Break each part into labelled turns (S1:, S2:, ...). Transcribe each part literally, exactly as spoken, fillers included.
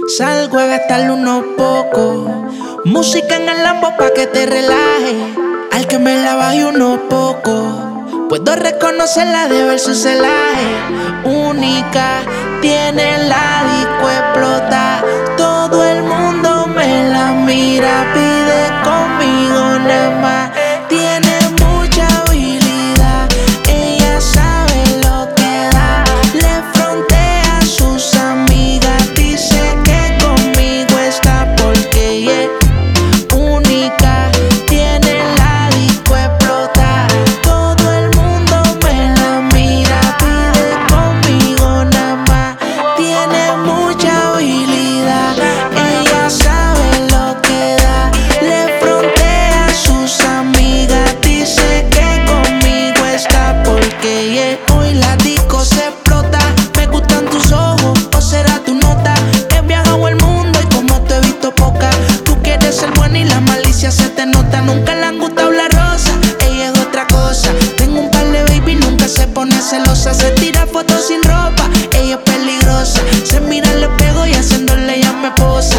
S1: Salgo a gastarle unos pocos. Música en el Lambo pa' que te relaje. Al que me la baje unos pocos. Puedo reconocerla de ver su celaje. Única, tiene la disco explota. Todo el mundo me la mira, pide conmigo nada más. Tiene mucha habilidad, ella sabe lo que da. Le frontea a sus amigas, dice que conmigo está porque ella es única. Tiene la disco explota. Todo el mundo me la mira, pide conmigo nada más. Tiene mucha habilidad, ella sabe lo que da. Le frontea a sus amigas, dice que conmigo está porque yeah. Hoy la disco se explota. Me gustan tus ojos, o será tu nota. He viajado el mundo y como te he visto poca. Tú quieres ser buena y la malicia se te nota. Nunca le han gustado la rosa, ella es otra cosa. Tengo un par de baby, nunca se pone celosa. Se tira fotos sin ropa, ella es peligrosa. Se mira al espejo y haciéndole ya me posa.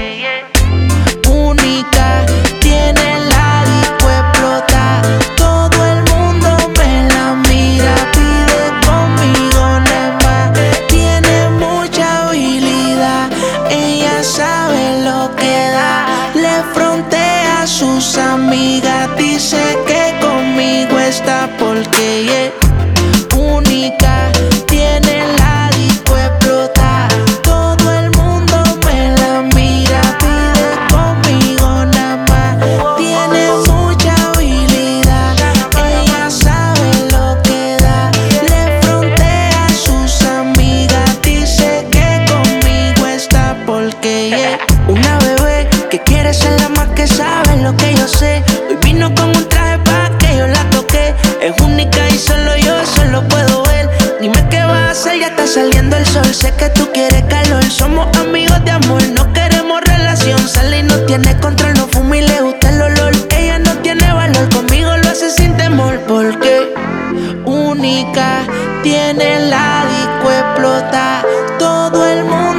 S1: Única, tiene la disco explota. Todo el mundo me la mira, pide conmigo nada más. Tiene mucha habilidad, ella sabe lo que da. Le frontea a sus amigas, dice que conmigo está porque ella es única. Tiene la disco explota. Todo el mundo me la mira, pide conmigo nada más. Tiene mucha habilidad, ella sabe lo que da. Le frontea a sus amigas, dice que conmigo está porque ella es una bebé que quiere ser la más que sabe lo que yo sé. Hoy vino con un traje pa' que yo la toque. Es única y solo yo eso lo puedo ver. Dime qué vas a hacer, ya está saliendo el sol. Sé que tú quieres calor, somos amigos de amor. No queremos relación, sale y no tiene control. No fuma y le gusta el olor. Ella no tiene valor, conmigo lo hace sin temor. Porque única, tiene la disco explota. Todo el mundo